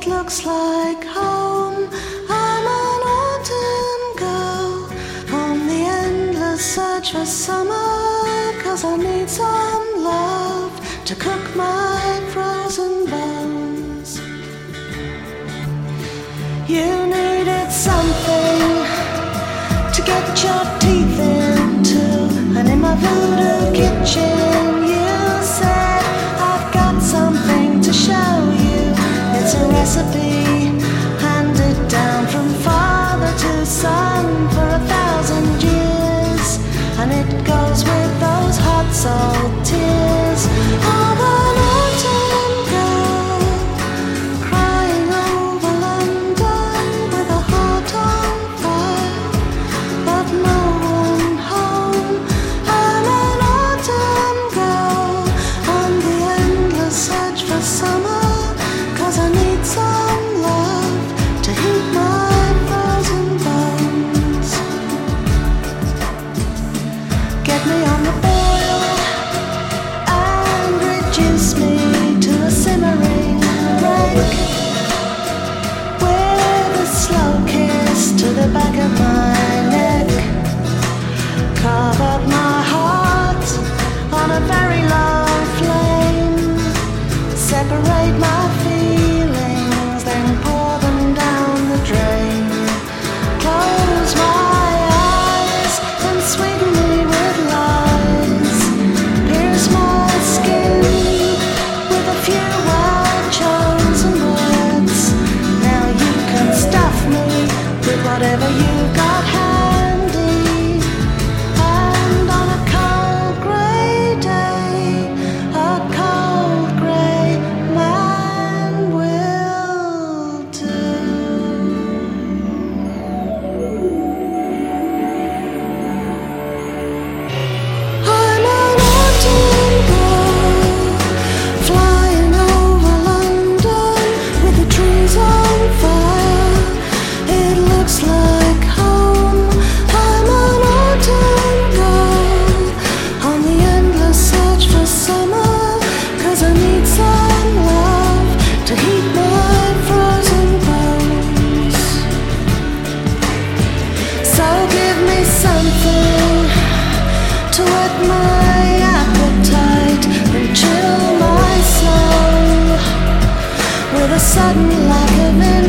it looks like home. I'm an autumn girl on the endless search for summer, 'cause I need some love to cook my frozen bones. You needed something to get your teeth into, and in my voodoo kitchen you said, I've got something to show you. It's a recipe handed down from father to son for 1,000 years, and it goes with those hot salt tears of an autumn girl crying over London with a heart on fire, but no one home. I'm an autumn girl on the endless search for summer, 'cause I need some love to heat my frozen bones. Get me on the boil and reduce me to a simmering wreck, with a slow kiss to the back of my neck. Carve up my heart on a very low flame, separate my feelings, then pour them down the drain. Close my eyes and sweeten me with lies, pierce my skin with a few well-chosen words. Now you can stuff me with whatever you got handy, and on a cold grey day, a cold grey man will do. I'm an autumn girl flying over London with the trees on fire. It looks like home. I'm an autumn girl on the endless search for summer, 'cause I need some love to heat my frozen bones. So give me something to whet my appetite and chill my soul with a sudden lack of